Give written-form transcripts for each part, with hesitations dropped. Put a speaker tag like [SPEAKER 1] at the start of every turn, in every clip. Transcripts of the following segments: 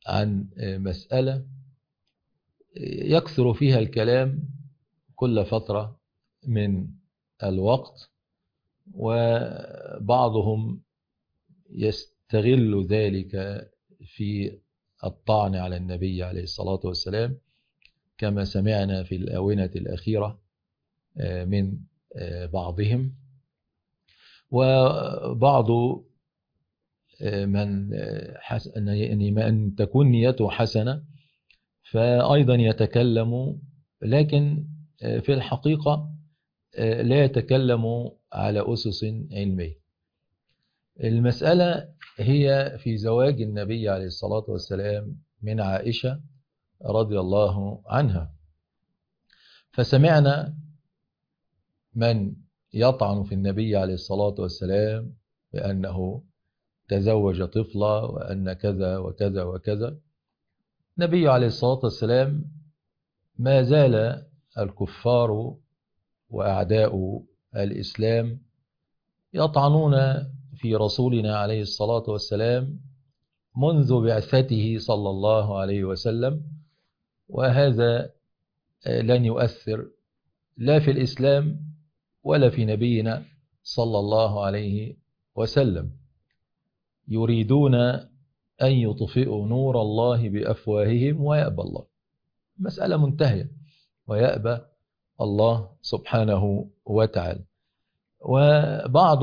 [SPEAKER 1] عن مسألة يكثر فيها الكلام كل فترة من الوقت، وبعضهم يستغل ذلك في الطعن على النبي عليه الصلاة والسلام كما سمعنا في الآونة الأخيرة من بعضهم. وبعض من تكون نيته حسنة فأيضا يتكلم، لكن في الحقيقة لا يتكلم على أسس علمية. المسألة هي في زواج النبي عليه الصلاة والسلام من عائشة رضي الله عنها. فسمعنا من يطعن في النبي عليه الصلاة والسلام بأنه تزوج طفلة وأن كذا وكذا وكذا. النبي عليه الصلاة والسلام ما زال الكفار وأعداء الإسلام يطعنون في رسولنا عليه الصلاة والسلام منذ بعثته صلى الله عليه وسلم، وهذا لن يؤثر لا في الإسلام ولا في نبينا صلى الله عليه وسلم. يريدون أن يطفئوا نور الله بأفواههم ويأبى الله. مسألة منتهية، ويأبى الله سبحانه وتعالى. وبعض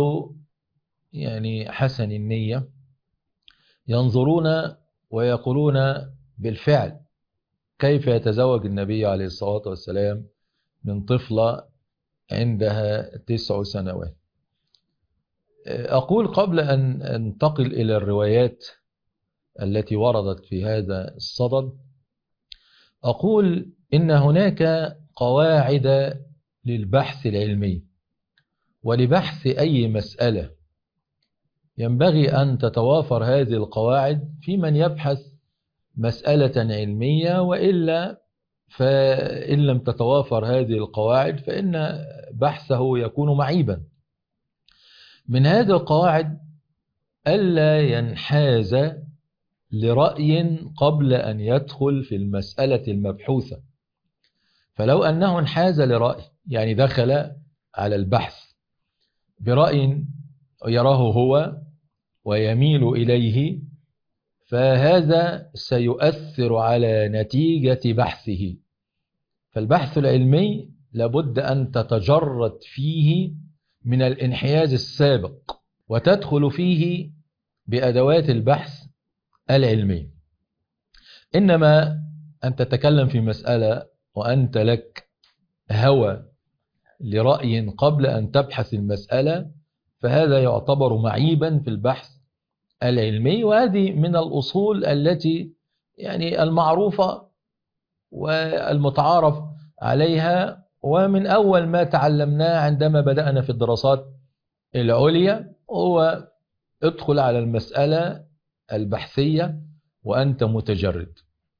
[SPEAKER 1] حسن النية ينظرون ويقولون بالفعل كيف يتزوج النبي عليه الصلاة والسلام من طفلة عندها 9 سنوات. أقول قبل أن أنتقل إلى الروايات التي وردت في هذا الصدد، أقول إن هناك قواعد للبحث العلمي ولبحث أي مسألة. ينبغي أن تتوافر هذه القواعد في من يبحث مسألة علمية، وإلا فإن لم تتوافر هذه القواعد فإن بحثه يكون معيبا. من هذه القواعد ألا ينحاز لرأي قبل أن يدخل في المسألة المبحوثة. فلو أنه انحاز لرأي، دخل على البحث برأي يراه هو ويميل إليه، فهذا سيؤثر على نتيجة بحثه. فالبحث العلمي لابد أن تتجرد فيه من الانحياز السابق، وتدخل فيه بأدوات البحث العلمي. إنما أن تتكلم في مسألة وأنت لك هوى لرأي قبل أن تبحث المسألة، فهذا يعتبر معيبا في البحث العلمي. وهذه من الأصول التي المعروفة والمتعارف عليها، ومن أول ما تعلمناه عندما بدأنا في الدراسات العليا هو ادخل على المسألة البحثية وأنت متجرد.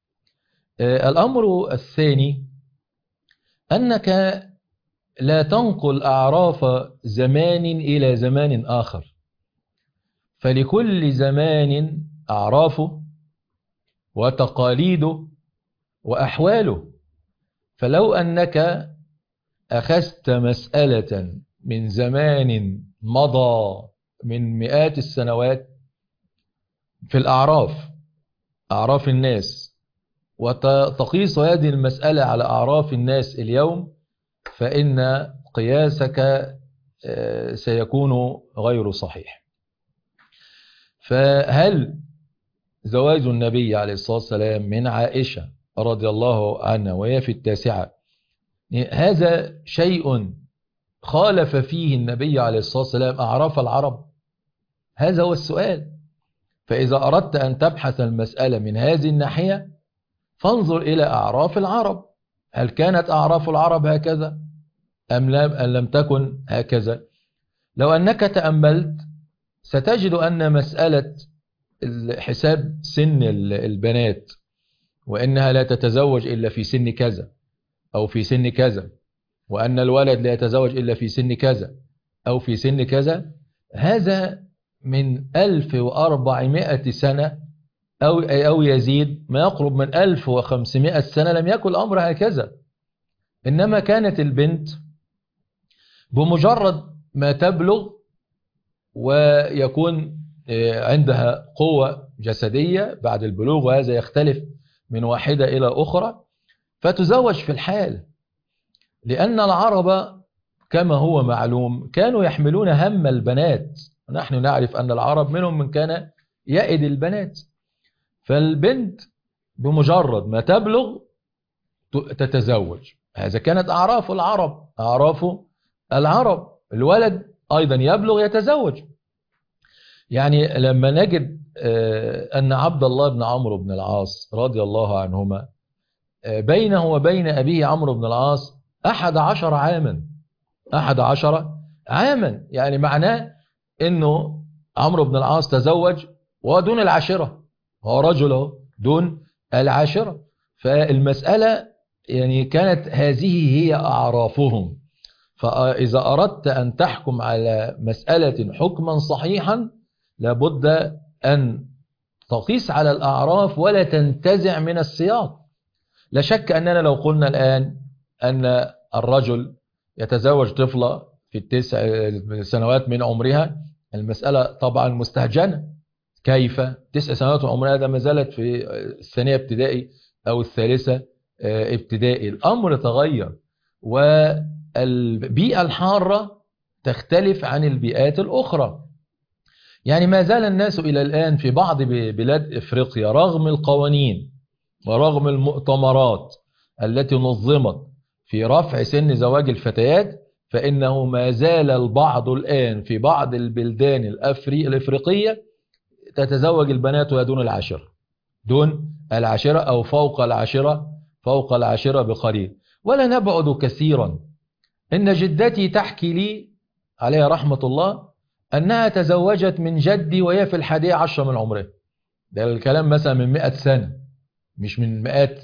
[SPEAKER 1] الأمر الثاني أنك لا تنقل أعراف زمان إلى زمان آخر، فلكل زمان أعرافه وتقاليده وأحواله. فلو أنك أخذت مسألة من زمان مضى من مئات السنوات في أعراف الناس، وتقيس هذه المسألة على أعراف الناس اليوم، فإن قياسك سيكون غير صحيح. فهل زواج النبي عليه الصلاة والسلام من عائشة رضي الله عنها وهي في 9 هذا شيء خالف فيه النبي عليه الصلاة والسلام أعراف العرب؟ هذا هو السؤال. فإذا أردت أن تبحث المسألة من هذه الناحية فانظر إلى أعراف العرب. هل كانت أعراف العرب هكذا أم لم تكن هكذا؟ لو أنك تأملت ستجد أن مسألة حساب سن البنات، وإنها لا تتزوج إلا في سن كذا أو في سن كذا، وأن الولد لا يتزوج إلا في سن كذا أو في سن كذا، هذا من 1400 سنة أو يزيد ما يقرب من 1500 سنة لم يكن الأمر هكذا. إنما كانت البنت بمجرد ما تبلغ ويكون عندها قوة جسدية بعد البلوغ، وهذا يختلف من واحدة إلى أخرى، فتزوج في الحال. لأن العرب كما هو معلوم كانوا يحملون هم البنات، ونحن نعرف أن العرب منهم من كان يئد البنات. فالبنت بمجرد ما تبلغ تتزوج. هذا كانت أعراف العرب، أعراف العرب. الولد أيضا يبلغ يتزوج. يعني لما نجد أن عبد الله بن عمرو بن العاص رضي الله عنهما بينه وبين أبيه عمرو بن العاص 11 عاما، 11 عاما، يعني معناه أنه عمرو بن العاص تزوج ودون العاشرة، هو رجل دون العاشرة. فالمسألة يعني كانت هذه هي أعرافهم. فإذا أردت أن تحكم على مسألة حكما صحيحا لابد أن تقيس على الأعراف ولا تنتزع من السياق. لا شك أننا لو قلنا الآن أن الرجل يتزوج طفلة في 9 سنوات من عمرها، المسألة طبعا مستهجنة. كيف 9 سنوات من عمرها؟ ده ما زالت في الثانية ابتدائي أو الثالثة ابتدائي. الأمر تغير، والبيئة الحارة تختلف عن البيئات الأخرى. يعني ما زال الناس إلى الآن في بعض بلاد إفريقيا رغم القوانين ورغم المؤتمرات التي نظمت في رفع سن زواج الفتيات، فإنه ما زال البعض الآن في بعض البلدان الإفريقية تتزوج البنات وهي دون العاشرة، دون العاشرة أو فوق العاشرة، فوق العاشرة بقليل. ولا نبعد كثيرا إن جدتي تحكي لي عليها رحمة الله أنها تزوجت من جدي وهي في 11 من عمرها. ده الكلام مثلا من 100 سنة، مش من مئات،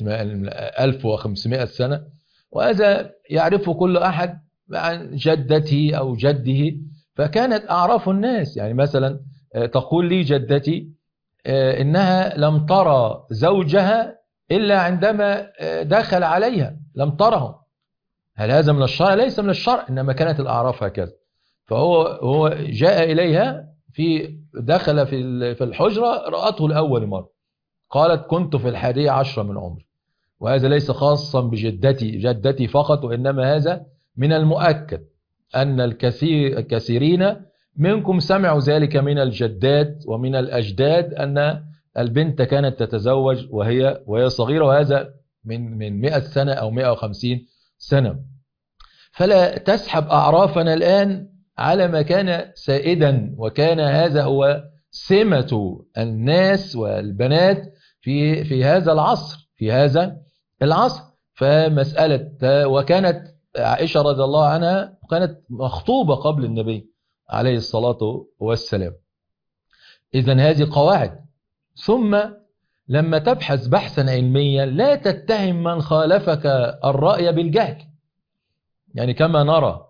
[SPEAKER 1] 1500 سنة. وهذا يعرفه كل أحد عن جدته أو جده. فكانت أعراف الناس. يعني مثلا تقول لي جدتي إنها لم ترى زوجها إلا عندما دخل عليها، لم تره. هل هذا من الشرع؟ ليس من الشرع، إنما كانت الأعراف هكذا. فهو جاء إليها دخل في الحجرة، رأته لأول مرة، قالت كنت في 11 من عمري. وهذا ليس خاصا جدتي فقط، وإنما هذا من المؤكد أن الكثيرين منكم سمعوا ذلك من الجدات ومن الأجداد، أن البنت كانت تتزوج وهي صغيرة، وهذا من 100 سنة أو 150 سنة. فلا تسحب أعرافنا الآن على ما كان سائدا، وكان هذا هو سمة الناس والبنات في هذا العصر، في هذا العصر. فمسألة، وكانت عائشة رضي الله عنها كانت مخطوبة قبل النبي عليه الصلاة والسلام. إذن هذه قواعد. ثم لما تبحث بحثا علميا لا تتهم من خالفك الرأي بالجهل. يعني كما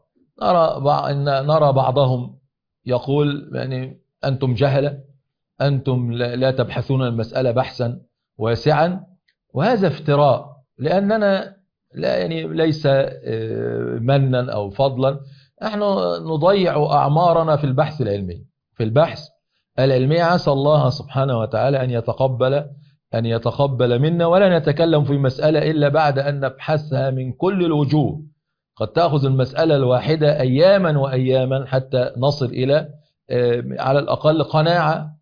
[SPEAKER 1] نرى بعضهم يقول يعني أنتم جهلة، أنتم لا تبحثون المسألة بحثا واسعا، وهذا افتراء. لأننا ليس منا أو فضلا، نحن نضيع أعمارنا في البحث العلمي، في البحث العلمي. عسى الله سبحانه وتعالى أن يتقبل منا، ولا نتكلم في مسألة إلا بعد أن نبحثها من كل الوجوه. قد تأخذ المسألة الواحدة أياما وأياما حتى نصل إلى على الأقل قناعة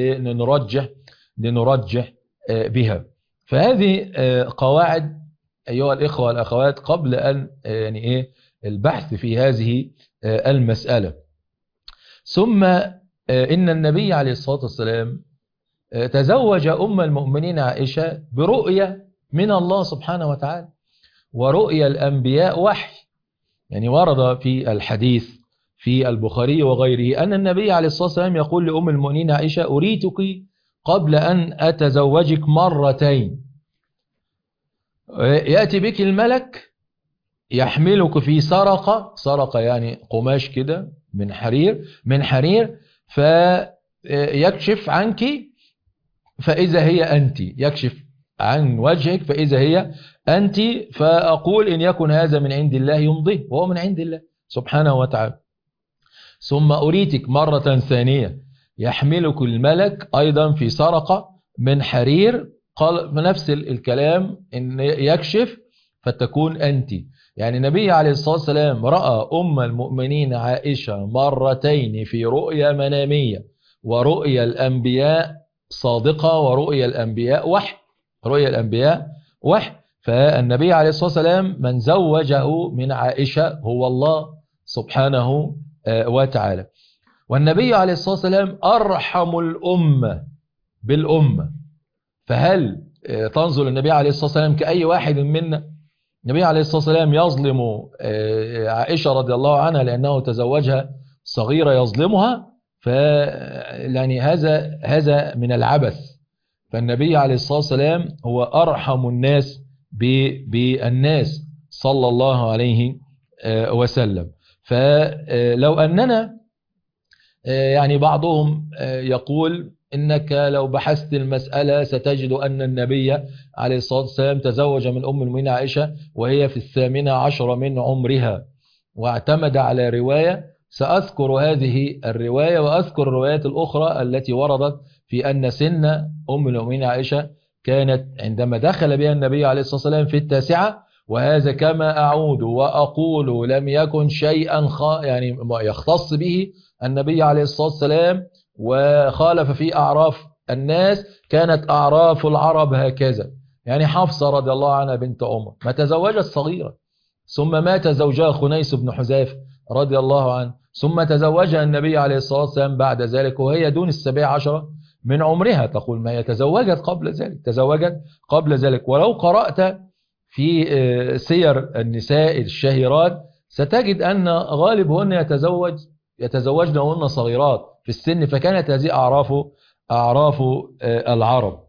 [SPEAKER 1] لنرجح بها. فهذه قواعد أيها الإخوة والأخوات قبل أن البحث في هذه المسألة. ثم إن النبي عليه الصلاة والسلام تزوج أم المؤمنين عائشة برؤية من الله سبحانه وتعالى، ورؤيا الأنبياء وحي. يعني ورد في الحديث في البخاري وغيره أن النبي عليه الصلاة والسلام يقول لأم المؤمنين عائشة أريتك قبل أن أتزوجك مرتين، يأتي بك الملك يحملك في سرقة يعني قماش كده من حرير فيكشف عنك، فإذا هي أنت، يكشف عن وجهك فإذا هي أنت، فأقول إن يكن هذا من عند الله يمضيه، وهو من عند الله سبحانه وتعالى. ثم أريتك مرة ثانية يحملك الملك أيضا في سرقة من حرير، قال نفس الكلام إن يكشف فتكون أنت. يعني النبي عليه الصلاة والسلام رأى أم المؤمنين عائشة مرتين في رؤيا منامية، ورؤيا الأنبياء صادقة ورؤيا الأنبياء وحي، رؤيا الأنبياء وحي. فالنبي عليه الصلاة والسلام من زوجه من عائشة هو الله سبحانه وتعالى. والنبي عليه الصلاة والسلام أرحم الأمة بالأمة، فهل تنظر النبي عليه الصلاة والسلام كأي واحد منا؟ النبي عليه الصلاة والسلام يظلم عائشة رضي الله عنها لأنه تزوجها صغيرة يظلمها؟ يعني هذا من العبث. فالنبي عليه الصلاة والسلام هو أرحم الناس بالناس صلى الله عليه وسلم. فلو أننا يعني بعضهم يقول إنك لو بحثت المسألة ستجد أن النبي عليه الصلاة والسلام تزوج من أم المؤمنين عائشة وهي في 18 من عمرها، واعتمد على رواية. سأذكر هذه الرواية وأذكر الروايات الأخرى التي وردت في أن سن أم المؤمنين عائشة كانت عندما دخل بها النبي عليه الصلاة والسلام في 9، وهذا كما أعود وأقول لم يكن شيئا يعني يختص به النبي عليه الصلاة والسلام وخالف في أعراف الناس. كانت أعراف العرب هكذا. يعني حفصة رضي الله عنها بنت عمر ما تزوجت صغيرة، ثم مات زوجها خنيس بن حذافة رضي الله عنه، ثم تزوجها النبي عليه الصلاة والسلام بعد ذلك وهي دون 17 من عمرها. تقول ما هي تزوجت قبل ذلك، تزوجت قبل ذلك. ولو قرأت في سير النساء الشهيرات ستجد أن غالبهن يتزوجن وهن صغيرات في السن، فكانت هذه أعراف العرب.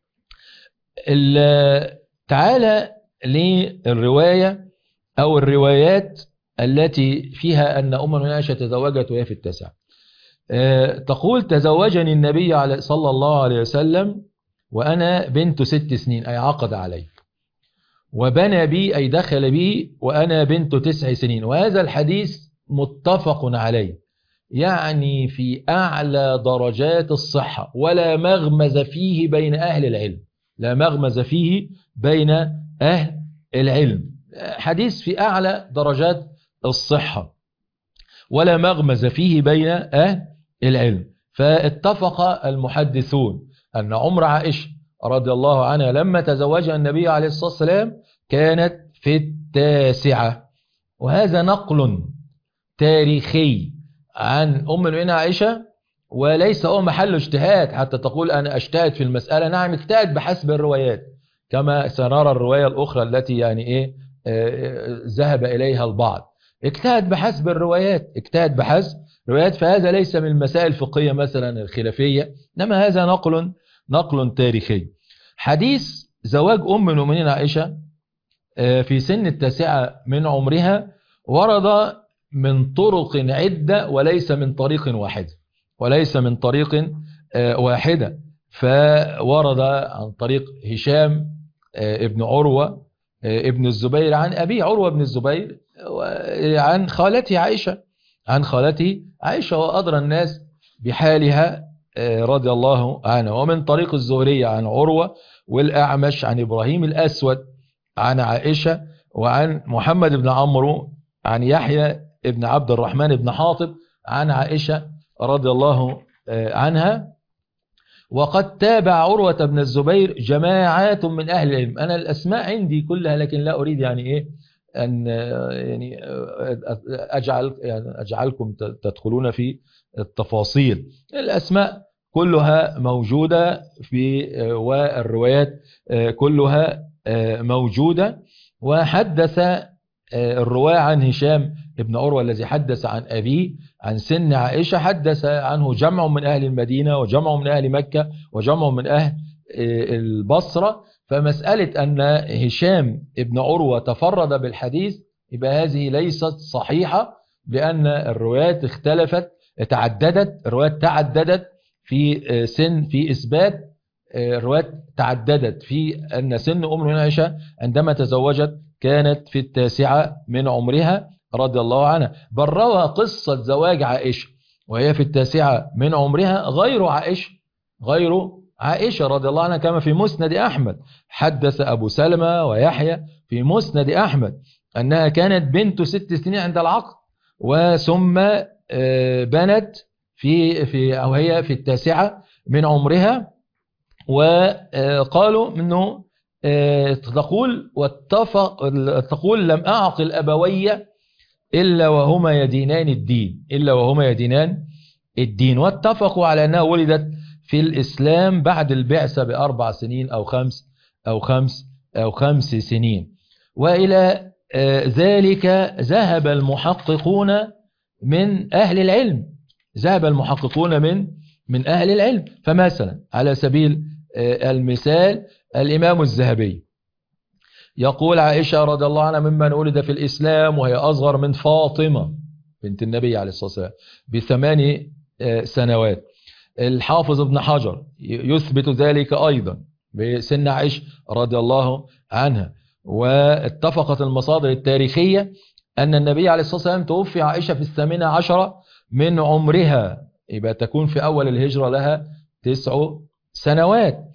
[SPEAKER 1] تعالى للرواية أو الروايات التي فيها أن أم المؤمنين عائشة تزوجت وهي في 9. تقول تزوجني النبي صلى الله عليه وسلم وأنا بنت 6 سنين، أي عقد علي، وبنى بي أي دخل بي وأنا بنت 9 سنين. وهذا الحديث متفق عليه، يعني في أعلى درجات الصحة، ولا مغمز فيه بين أهل العلم، لا مغمز فيه بين أهل العلم. حديث في أعلى درجات الصحة ولا مغمز فيه بين أهل العلم. فاتفق المحدثون أن عمر عائشة رضي الله عنها لما تزوجها النبي عليه الصلاة والسلام كانت في 9، وهذا نقل تاريخي عن أم المؤمنين عائشة، وليس هو محل اجتهاد حتى تقول أنا أجتهد في المسألة. نعم اجتهد بحسب الروايات، كما سنرى الرواية الأخرى التي يعني ذهب إليها البعض. اجتهد بحسب الروايات، اجتهد بحسب الروايات. فهذا ليس من المسائل الفقهية مثلا الخلافية، إنما هذا نقل تاريخي. حديث زواج أم المؤمنين عائشة في سن 9 من عمرها ورد من طرق عدة وليس من طريق واحدة. فورد عن طريق هشام ابن عروة ابن الزبير عن أبي عروة بن الزبير عن خالته عائشة وأدرى الناس بحالها رضي الله عنها. ومن طريق الزهري عن عروة، والأعمش عن إبراهيم الأسود عن عائشة، وعن محمد بن عمرو عن يحيى ابن عبد الرحمن بن حاطب عن عائشة رضي الله عنها. وقد تابع عروة بن الزبير جماعات من أهل العلم. أنا الأسماء عندي كلها لكن لا أريد يعني أن يعني أجعلكم تدخلون في التفاصيل. الأسماء كلها موجودة والروايات كلها موجودة. وحدث الرواة عن هشام ابن عروة الذي حدث عن أبيه عن سن عائشة، حدث عنه جمع من أهل المدينة وجمع من أهل مكة وجمع من أهل البصرة. فمسألة أن هشام ابن عروة تفرد بالحديث يبقى هذه ليست صحيحة، لأن الروايات تعددت في إثبات الروايات تعددت في أن سن أم عائشة عندما تزوجت كانت في 9 من عمرها رضي الله عنها، بل روى قصة زواج عائشة وهي في 9 من عمرها غير عائشة رضي الله عنها، كما في مسند أحمد. حدث أبو سلمة ويحيى في مسند أحمد أنها كانت بنت 6 سنين عند العقد، وثم بنت أو هي في 9 من عمرها. وقالوا انه تقول لم أعقل أبوي إلا وهما يدينان الدين، واتفقوا على أنها ولدت في الإسلام بعد البعثة ب4 سنين أو 5 سنين. وإلى ذلك ذهب المحققون من أهل العلم، فمثلا على سبيل المثال الإمام الذهبي يقول عائشة رضي الله عنها ممن ولد في الإسلام وهي أصغر من فاطمة بنت النبي عليه الصلاة والسلام ب8 سنوات. الحافظ ابن حجر يثبت ذلك أيضا بسن عائشة رضي الله عنها. واتفقت المصادر التاريخية أن النبي عليه الصلاة والسلام توفي عائشة في 18 من عمرها، يبقى تكون في أول الهجرة لها 9 سنوات.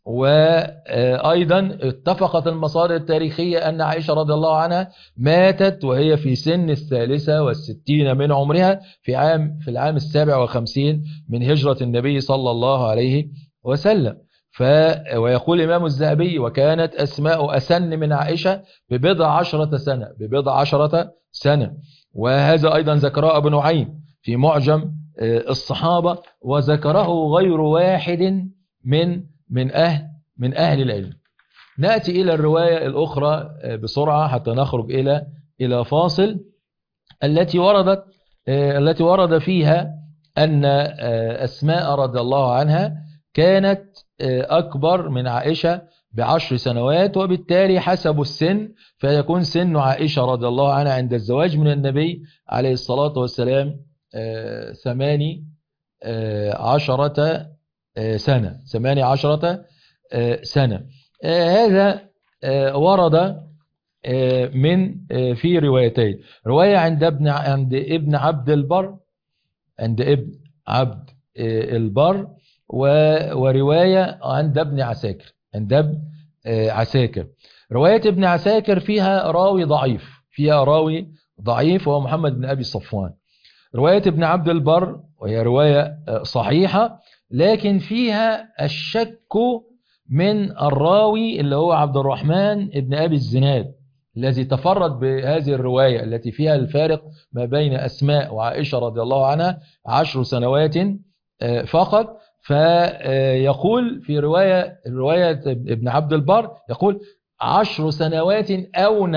[SPEAKER 1] وأيضا اتفقت المصادر التاريخية أن عائشة رضي الله عنها ماتت وهي في سن 63 من عمرها في العام 57 من هجرة النبي صلى الله عليه وسلم. ويقول الإمام الذهبي وكانت أسماء أسن من عائشة ببضع عشرة سنة. وهذا أيضا ذكره أبو نعيم في معجم الصحابة، وذكره غير واحد من أهل العلم. نأتي إلى الرواية الأخرى بسرعة حتى نخرج إلى فاصل، التي ورد فيها أن أسماء رضي الله عنها كانت أكبر من عائشة ب10 سنوات، وبالتالي حسب السن فيكون سن عائشة رضي الله عنها عند الزواج من النبي عليه الصلاة والسلام 18 سنة. هذا ورد في روايتين، رواية عند ابن عبد البر ورواية عند ابن عساكر. رواية ابن عساكر فيها راوي ضعيف وهو محمد بن أبي صفوان. رواية ابن عبد البر وهي رواية صحيحة، لكن فيها الشك من الراوي اللي هو عبد الرحمن ابن أبي الزناد الذي تفرد بهذه الرواية التي فيها الفارق ما بين أسماء وعائشة رضي الله عنها 10 سنوات فقط. فيقول في رواية ابن عبد البر يقول 10 سنوات أو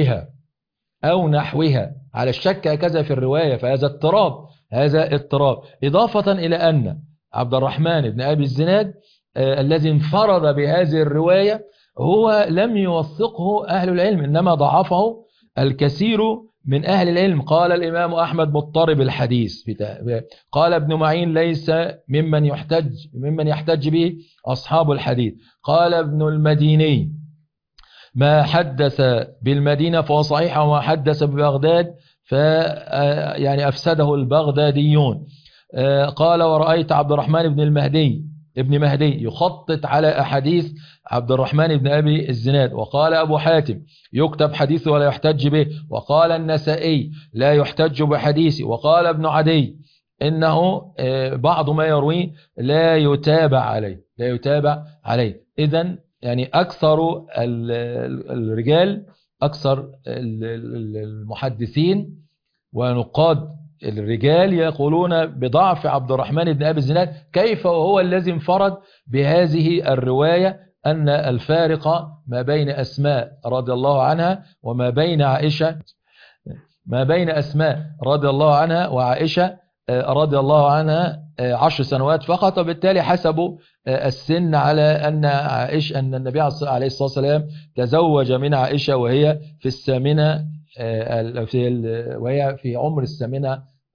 [SPEAKER 1] نحوها على الشك هكذا في الرواية، فهذا اضطراب إضافة إلى أن عبد الرحمن بن أبي الزناد الذي انفرد بهذه الرواية هو لم يوثقه أهل العلم، إنما ضعفه الكثير من أهل العلم. قال الإمام أحمد مضطرب الحديث، قال ابن معين ليس ممن يحتج به أصحاب الحديث. قال ابن المديني ما حدث بالمدينة فهو صحيح، وما حدث ببغداد يعني أفسده البغداديون. قال ورأيت عبد الرحمن ابن مهدي يخطط على أحاديث عبد الرحمن بن أبي الزناد. وقال أبو حاتم يكتب حديثه ولا يحتج به. وقال النسائي لا يحتج بحديثه. وقال ابن عدي إنه بعض ما يرويه لا يتابع عليه. إذن يعني أكثر الرجال، أكثر المحدثين ونقاد الرجال يقولون بضعف عبد الرحمن بن أبي الزناد، كيف وهو الذي انفرد بهذه الرواية أن الفارق ما بين أسماء رضي الله عنها وما بين عائشة، ما بين أسماء رضي الله عنها وعائشة رضي الله عنها 10 سنوات فقط. وبالتالي حسبوا السن على أن النبي عليه الصلاة والسلام تزوج من عائشة وهي في 8 وهي في عمر 8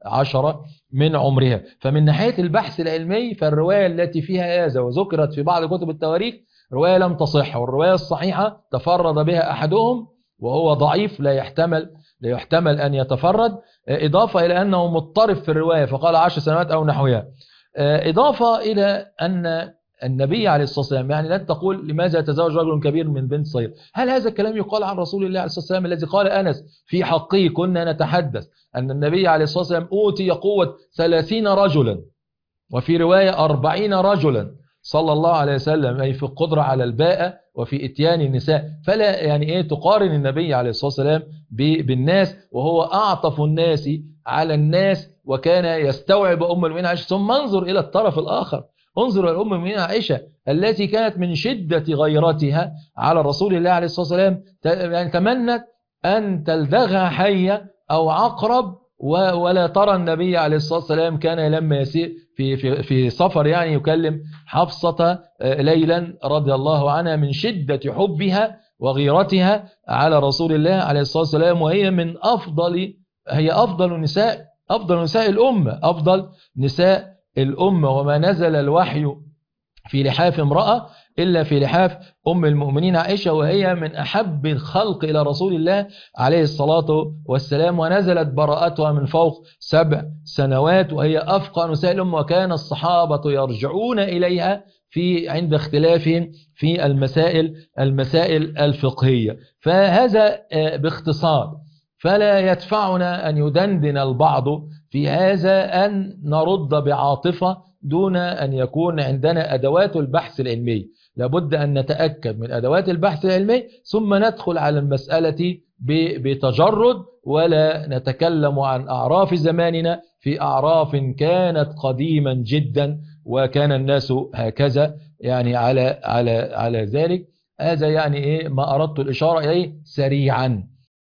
[SPEAKER 1] 10 من عمرها. فمن ناحية البحث العلمي فالرواية التي فيها هذا وذكرت في بعض كتب التواريخ رواية لم تصح، والرواية الصحيحة تفرد بها أحدهم وهو ضعيف لا يحتمل أن يتفرد، إضافة إلى أنه مضطرب في الرواية فقال 10 سنوات أو نحوها، إضافة إلى أن النبي عليه الصلاة والسلام يعني لا تقول لماذا يتزوج رجل كبير من بنت صغير. هل هذا الكلام يقال عن رسول الله عليه الصلاة والسلام الذي قال أنس في حقه كنا نتحدث أن النبي عليه الصلاة والسلام أوتي قوة 30 رجلا وفي رواية 40 رجلا صلى الله عليه وسلم، أي في القدرة على الباءة وفي إتيان النساء. فلا يعني إيه تقارن النبي عليه الصلاة والسلام بالناس وهو أعطف الناس على الناس وكان يستوعب أم المؤمنين عائشة. ثم انظر إلى الطرف الآخر، انظر إلى أم المؤمنين عائشة التي كانت من شدة غيرتها على رسول الله عليه الصلاة والسلام يعني تمنت أن تلدغها حية أو عقرب ولا ترى النبي عليه الصلاة والسلام كان لما يسير في سفر يعني يكلم حفصة ليلا رضي الله عنها من شدة حبها وغيرتها على رسول الله عليه الصلاة والسلام، وهي من أفضل نساء الأمة، أفضل نساء الأمة. وما نزل الوحي في لحاف امرأة إلا في لحاف أم المؤمنين عائشة، وهي من أحب الخلق إلى رسول الله عليه الصلاة والسلام، ونزلت براءتها من فوق 7 سنوات، وهي أفقى نساء الأمة، وكان الصحابة يرجعون إليها عند اختلافهم في المسائل الفقهية. فهذا باختصار. فلا يدفعنا أن يدندن البعض في هذا أن نرد بعاطفة دون أن يكون عندنا أدوات البحث العلمي. لابد أن نتأكد من أدوات البحث العلمي ثم ندخل على المسألة بتجرد، ولا نتكلم عن أعراف زماننا في أعراف كانت قديما جدا وكان الناس هكذا يعني على ذلك. هذا يعني إيه ما أردت الإشارة إليه سريعا.